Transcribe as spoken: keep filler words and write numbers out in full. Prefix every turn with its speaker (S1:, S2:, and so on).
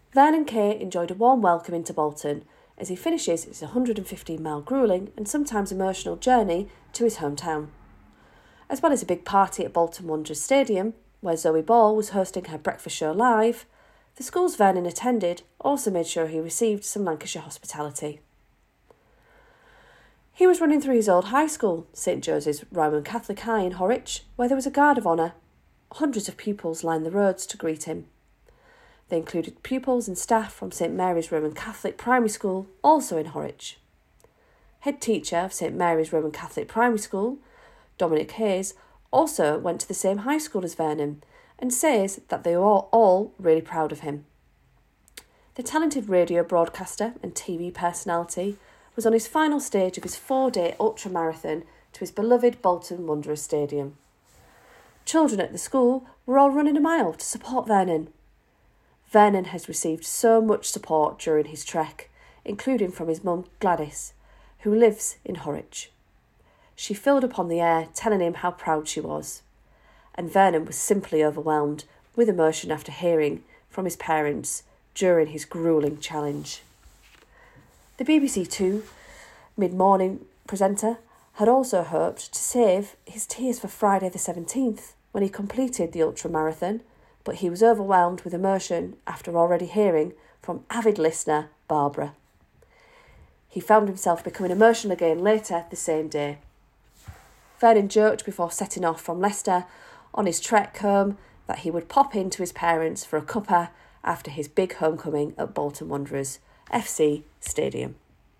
S1: Vernon Kay enjoyed a warm welcome into Bolton as he finishes his one hundred fifteen mile gruelling and sometimes emotional journey to his hometown. As well as a big party at Bolton Wanderers Stadium, where Zoe Ball was hosting her breakfast show live, the schools Vernon attended also made sure he received some Lancashire hospitality. He was running through his old high school, St Joseph's Roman Catholic High in Horwich, where there was a guard of honour. Hundreds of pupils lined the roads to greet him. They included pupils and staff from St Mary's Roman Catholic Primary School, also in Horwich. Head teacher of St Mary's Roman Catholic Primary School, Dominic Hayes, also went to the same high school as Vernon and says that they were all really proud of him. The talented radio broadcaster and T V personality was on his final stage of his four-day ultramarathon to his beloved Bolton Wanderers Stadium. Children at the school were all running a mile to support Vernon. Vernon has received so much support during his trek, including from his mum Gladys, who lives in Horwich. She filled upon the air, telling him how proud she was, and Vernon was simply overwhelmed with emotion after hearing from his parents during his gruelling challenge. The B B C Two mid-morning presenter had also hoped to save his tears for Friday the seventeenth when he completed the ultramarathon, but he was overwhelmed with emotion after already hearing from avid listener Barbara. He found himself becoming emotional again later the same day. Vernon joked before setting off from Leicester on his trek home that he would pop in to his parents for a cuppa after his big homecoming at Bolton Wanderers F C Stadium.